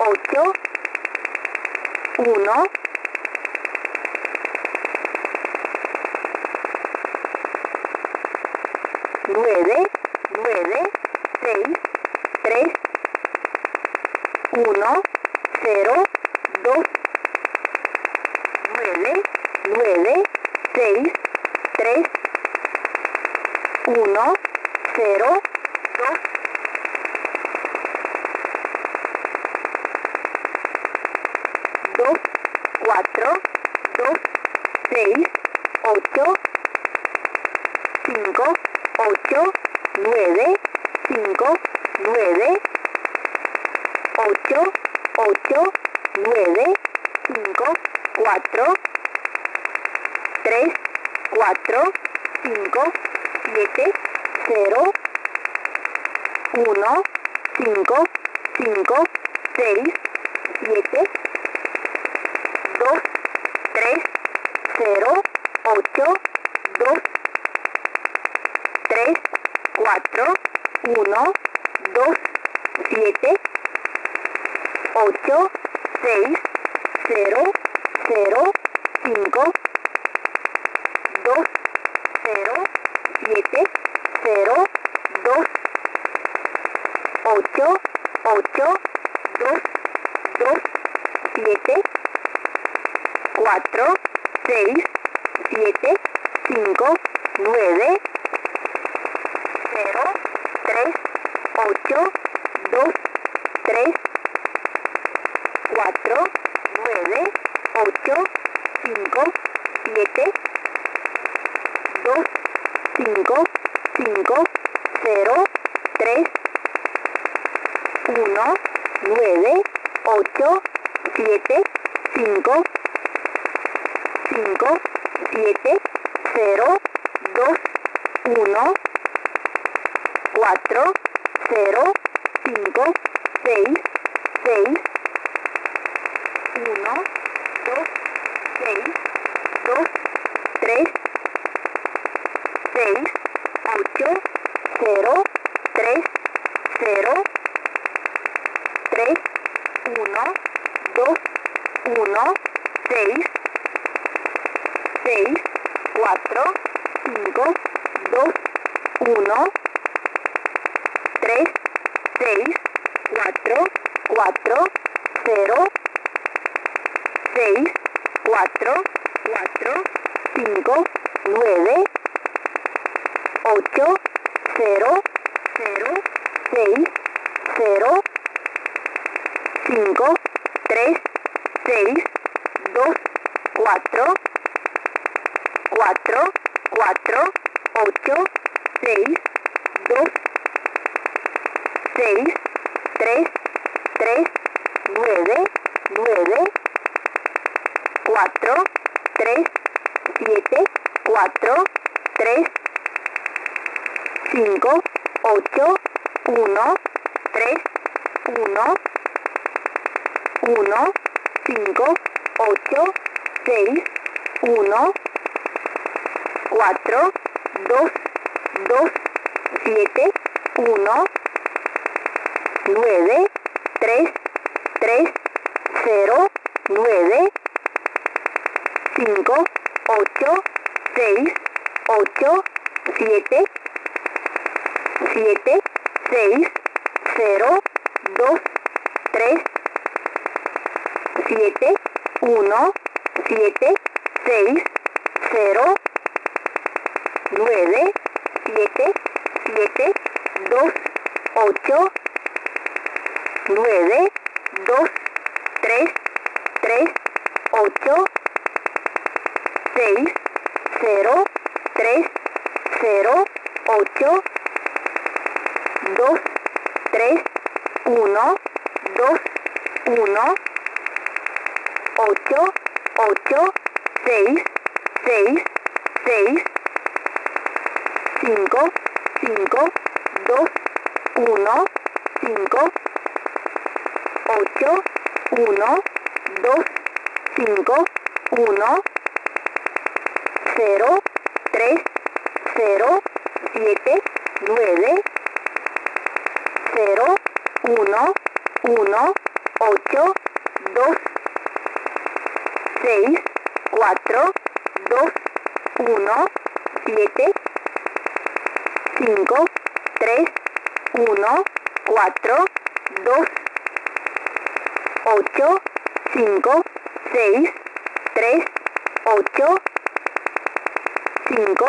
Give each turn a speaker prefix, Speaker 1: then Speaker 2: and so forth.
Speaker 1: 8, 1, 9, 9, 6, 3, 1, 0, 2, 9, 9, 6, 3, 1, 0, 2, 2, 4, 2, 6, 8, 5, 8, 9, 5, 9, 8, 8, 9, 5, 4, 3, 4, 5, 7, 0, 1, 5, 5, 6, 7, 2, 3, 0, 8, 2, 3, 4, 1, 2, 7, 8, 6, 0, 0, 5, 2, 0, 7, 0, 2, 8, 8, 2, 2, 7, 4, 6, 7, 5, 9, 0, 3, 8, 2, 3, 4, 9, 8, 5, 7, 2, 5, 5, 0, 3, 1, 9, 8, 7, 5, 5, 7, 0, 2, 1, 4, 0, 5, 6, 6, 1, 2, 6, 2, 3, 6, 8, 0, 3, 0, 3, 1, 2, 1, 6, 6, 4, 5, 2, 1, 3, 6, 4, 4, 0, 6, 4, 4, 5, 9, 8, 0, 0, 6, 0, 5, 3, 6, 2, 4, 4, 4, 8, 6, 2, 6, 3, 3, 9, 9, 4, 3, 7, 4, 3, 5, 8, 1, 3, 1, 1, 5, 8, 6, 1, 4, 2, 2, 7, 1, 9, 3, 3, 0, 9, 5, 8, 6, 8, 7, 7, 6, 0, 2, 3, 7, 1, 7, 6, 0, 9, 7, 7, 2, 8, 9, 2, 3, 3, 8, 6, 0, 3, 0, 8, 2, 3, 1, 2, 1, 8, 8, 6, 6, 6, 5, 5, 2, 1, 5, 8, 1, 2, 5, 1, 0, 3, 0, 7, 9, 0, 1, 1, 8, 2, 6, 4, 2, 1, 7, 5, 3, 1, 4, 2, 8, 5, 6, 3, 8, 5,